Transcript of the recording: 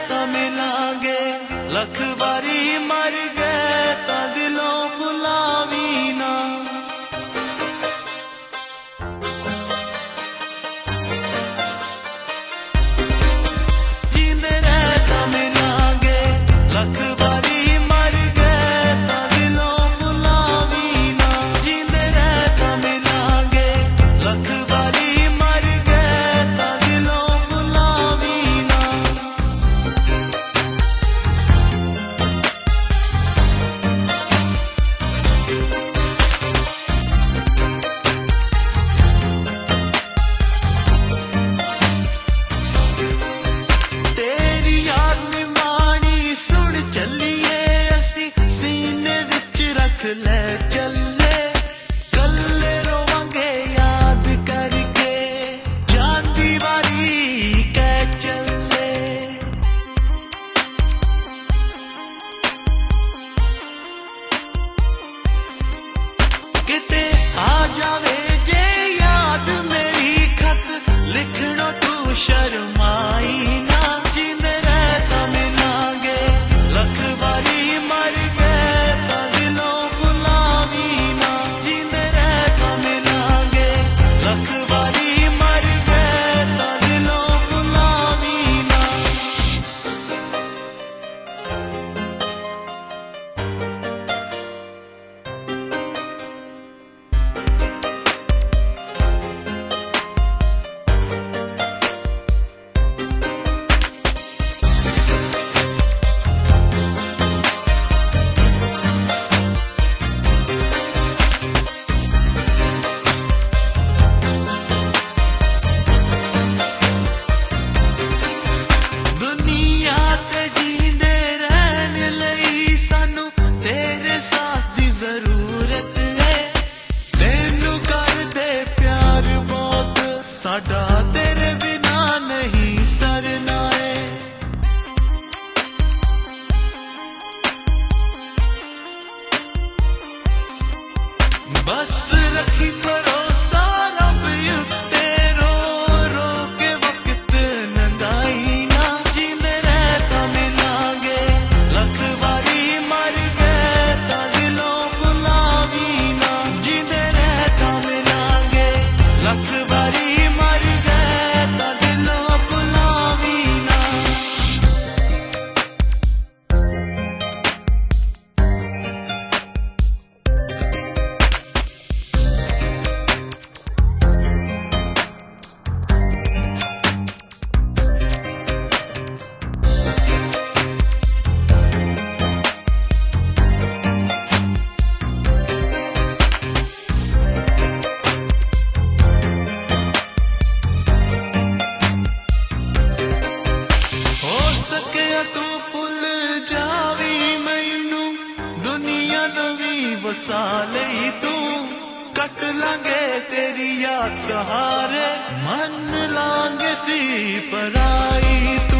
तो मिलांगे, लख बारी मर गए तो दिलों भुलावी ना। जींदे रह तो मिलांगे, लख बारी मर गए तो दिलों भुलावी ना। जींदे रह तो मिलांगे, लख बारी मर गए तो दिलों भुलावी ना। तेरी याद निमाणी सुन चलिए, असी सीने विच रख ले चले। कल्ले रोवांगे याद करके, जांदी वारी कह चले। किते आ जावे जे याद मेरी, खत लिखनो तू शर्माई ना। जींदे रह तो मिलांगे, लख बारी मर गए तो दिलों भुलावी ना। जींदे रह तो मिलांगे, लख बारी मर गए तो दिलों भुलावी ना। दुनिया ते जींदे रहन लई सानू तेरे साथ दी जरूरत है। तेनू कर दे प्यार बहुत, साडा तेरे बिना नहीं सरना है। बस रखी भरोसा रब उत्ते, रो रो के वक्त नंदाई ना। जींदे रह तो मिलांगे, लख बारी मर गए तो दिलों भुलावी ना। जींदे रह तो मिलांगे, लख बारी मर गए तो दिलों भुलावी ना। हो सके तू भुल जावी मैनू, दुनिया नवी वसा लई तू। कट लांगे तेरी याद सहारे, मन लांगे सी पराई तू।